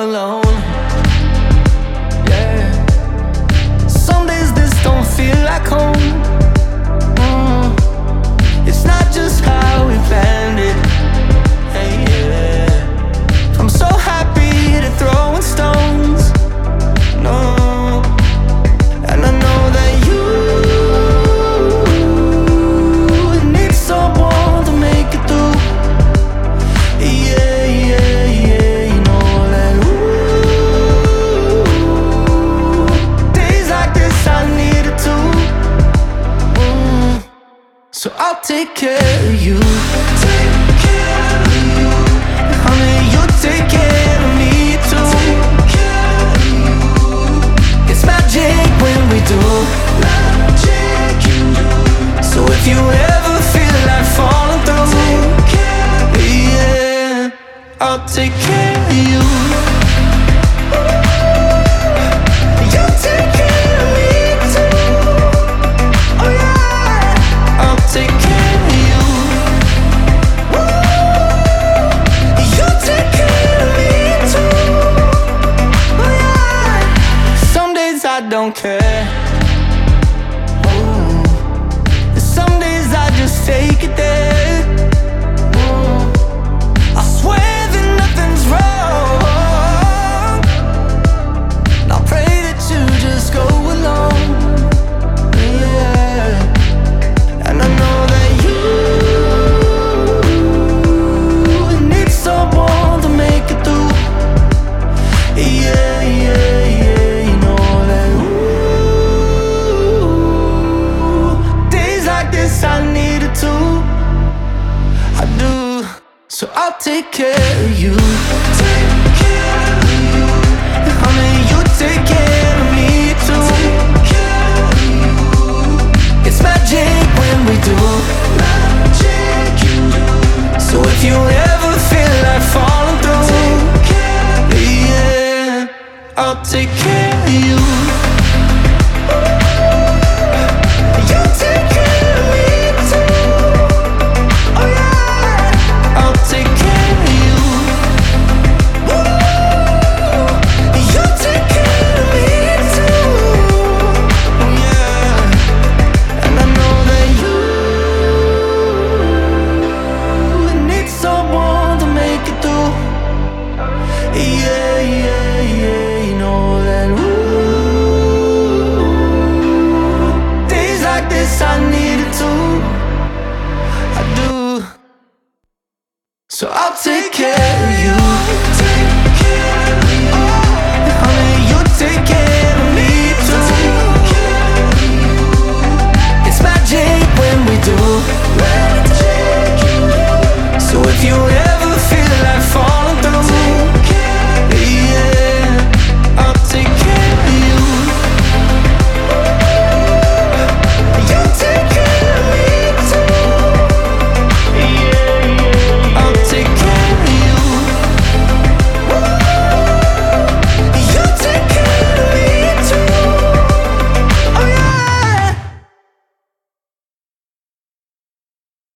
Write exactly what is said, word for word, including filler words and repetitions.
alone. Yeah. Some days this don't feel like home. mm. It's not just how we planned it. Hey, yeah. I'm so happy to throwing stones. No. And I know that you need someone to make it through. Yeah, yeah, yeah. You know that. Ooh, days like this I need it too. mm. So I'll take care of you. Take care of you. Honey, you take care of me too. Take care of you. It's magic when we do. Magic you do. So if you ever feel like falling through, take care of me. Yeah, I'll take care of you. You take care of me too. Oh yeah, I'll take care of you. You take care of me too. Oh yeah. Some days I don't care. Ooh. Some days I just take it there. Ooh. I swear that nothing's wrong. And I pray that you just go along. Yeah. And I know that you need someone to make it through. Yeah, yeah, yeah. You know that. Ooh, days like this I need it too. I do. So I'll take care of you. Take care of you. Honey, you take care of me too. Take care of you. It's magic when we do. Magic you do. So if you ever feel like falling through, take care of me. Yeah, I'll take care of you. You take care of me too. Oh yeah, I'll take care of you. You take care of me too. Yeah, and I know that you need someone to make it through. Yeah, yeah, yeah. You know that. Ooh, days like this I need it too. I do. So I'll take care